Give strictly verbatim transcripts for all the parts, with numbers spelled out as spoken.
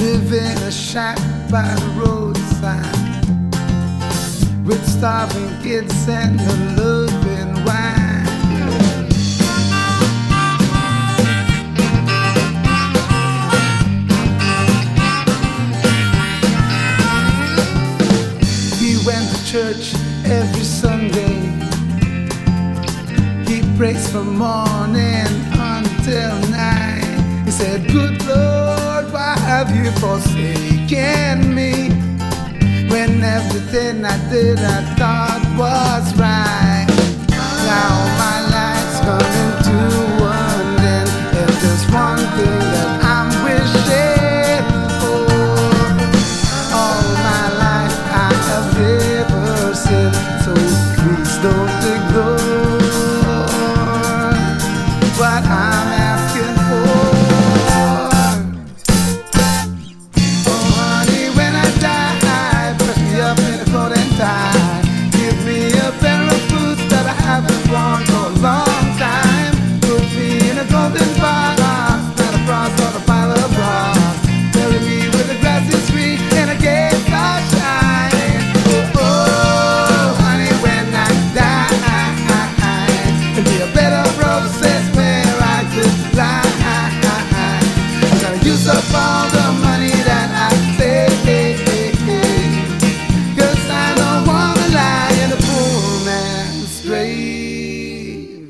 Live in a shack by the roadside with starving kids and a loving wine. He went to church every Sunday. He prays from morning until night. He said, "Good Lord, why have you forsaken me? When everything I did I thought was right. Now my life's coming to an end. If there's one thing that I'm wishing for, all my life I have never sinned. So please don't ignore what I'm asking for. Oh honey, when I die, press me up in a coat and tie. Give me a pair of boots that I haven't worn for a long time. Put me in a golden box, not a frost or a pile of rocks. Bury me with the grass is green and a gate of shine. Oh, oh, honey, when I die, there'll be a bed of roses where I could lie. Gotta use up all the money that I saved, 'cause I don't wanna lie in a poor man's grave.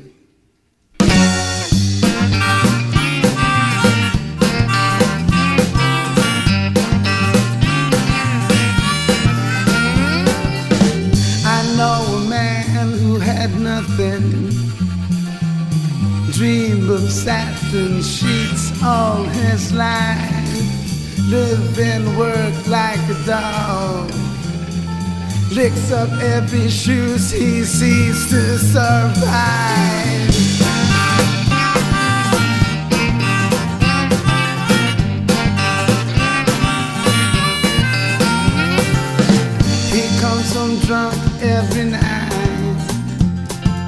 I know a man who had nothing, dreamed of satin sheets all his life, live and work like a dog, licks up every shoes he sees to survive. He comes home drunk every night,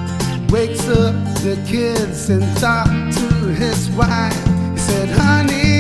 wakes up the kids and talk to his wife. He said, "Honey,